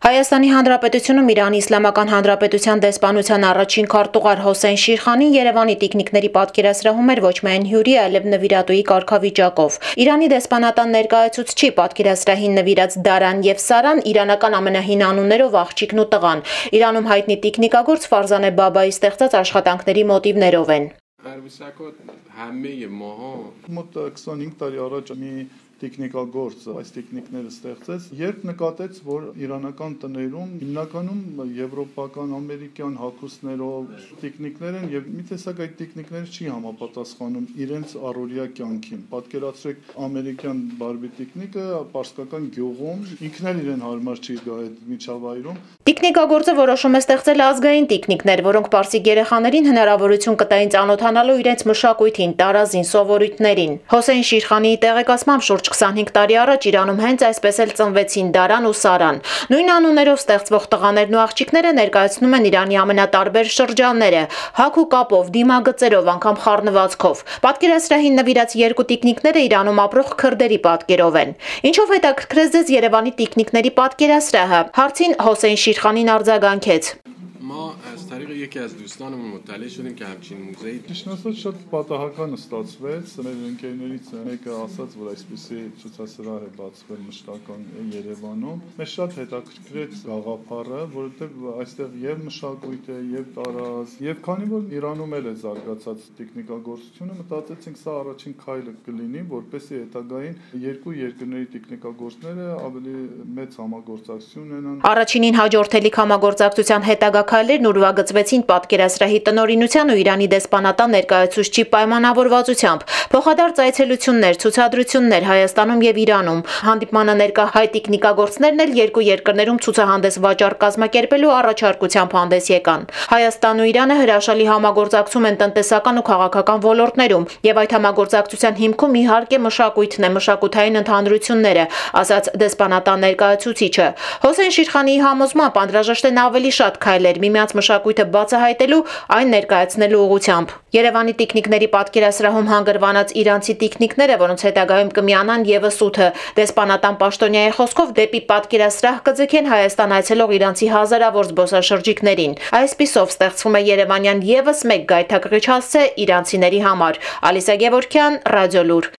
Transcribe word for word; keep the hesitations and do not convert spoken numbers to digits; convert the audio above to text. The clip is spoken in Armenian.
Հայաստանի Հանրապետությունում Իրանի Իսլամական Հանրապետության դեսպանության առաջին քարտուղար Հոսեյն Շիրխանին Երևանի տիկնիկների պատկերասրահում էր ոչ միայն հյուրի, այլև նվիրատուի կարգավիճակով։ Իրանի դեսպանատան ներկայացուցչի պատկերասրահին նվիրած Դարան եւ Սարան իրանական ամենահին անուններով աղջիկն ու տղան, Իրանում հայտնի տիկնիկագործ Ֆարզանե Բաբայի ստեղծած աշխատանքների մոտիվներով են։ Մոտ քսանհինգ տարի առաջ մի տիկնիկագործ այս տիկնիկները ստեղծեց, երբ նկատեց, որ իրանական տներում հիմնականում եվրոպական, ամերիկյան հագուստներով տիկնիկներ են եւ մի տեսակ այդ տիկնիկները չի համապատասխանում իրենց առօրյա կյանքին։ Պատկերացրեք ամերիկյան բարբի տիկնիկը պարսկական գյուղում, ինքն էլ իրեն հարմար չի գա այդ միջավայրում։ Տիկնիկագործը որոշում է ստեղծել ազգային տիկնիկներ, որոնք պարսիկ երեխաներին հնարավորություն կտային ծանոթանալու իրենց մշակույթին, տարազին, սովորույթներին։ Հոսեյն Շիրխանիի տեղեկացմամբ շուրջ քսանհինգ տարի առաջ Իրանում հենց այսպես էլ ծնվեցին Դարան ու Սարան։ Նույն անուններով ստեղծվող տղաներն ու աղջիկները ներկայացնում են Իրանի ամենատարբեր շրջանները, հագ ու կապով, դիմագծերով, անգամ խառնվածքով։ Պատկերասրահին նվիրած երկու տիկնիկները Իրանում ապրող քրդերի պատկերով են։ Ինչով հետաքրքրեց ձեզ Երևանի տիկնիկների պատկերասրահը։ Հարցին Հոսեյն Շիրխանին արձագանքեց. ما از طریق یکی از دوستانمون مطلع شدیم که همچین موزه‌ای Ճիշտ ասած շատ պատահական ստացվեց, մեր ընկերներից մեկը ասաց, որ այսպիսի ցուցասրահ է բացվել մշտական Երևանում։ Մեզ շատ հետաքրքրեց գաղափարը, որովհետև այստեղ եւ մշակույթ է, եւ տարած, եւ քանի որ Իրանում էլ է զարգացած տիկնիկագործությունը, մտածեցինք սա առաջին քայլը կլինի, որպեսզի հետագային երկու երկրների տիկնիկագործները ավելի մեծ համագործակցություն ունենան։ Առաջինին հաջորդելիք համագործակցության հետագա քայլերն ուրվագծվեցին պատկերասրահի տնօրինության ու Իրանի դեսպանատան ներկայացուցչի պայմանավորվածությամբ։ Փոխադարձ այցելություններ, ցուցադրություններ Հայաստանում եւ Իրանում։ Հանդիպմանը ներկա հայ տիկնիկագործներն էլ երկու երկրներում ցուցահանդես վաճառ կազմակերպելու առաջարկությամբ հանդես եկան։ Հայաստանն ու Իրանը հրաշալի համագործակցում են տնտեսական ու քաղաքական ոլորտներում, եւ այդ համագործակցության հիմքում իհարկե մշակույթն է, մշակութային ընդհանրությունները, ասաց դեսպանատան ներկայացուցիչը։ Հոսեյն Շիրխանիի համոզմամբ անհրաժեշտ են ավելի շատ քայլեր միմյանց մշակույթը բացահայտելու, այն ներկայացնելու ուղղությամբ։ Երևանի տիկնիկների պատկերասրահում հանգրվանած իրանցի տիկնիկները, որոնց հետագայում կմիանան եւս ութը, դեսպանատան պաշտոնյայի խոսքով դեպի պատկերասրահ կձգեն Հայաստան այցելող իրանցի հազարավոր զբոսաշրջիկներին։ Այսպիսով ստեղծվում է երևանյան եւս մեկ գայթակղիչ հասցե իրանցիների համար։ Ալիսա Գևորգյան, Ռադիոլուր։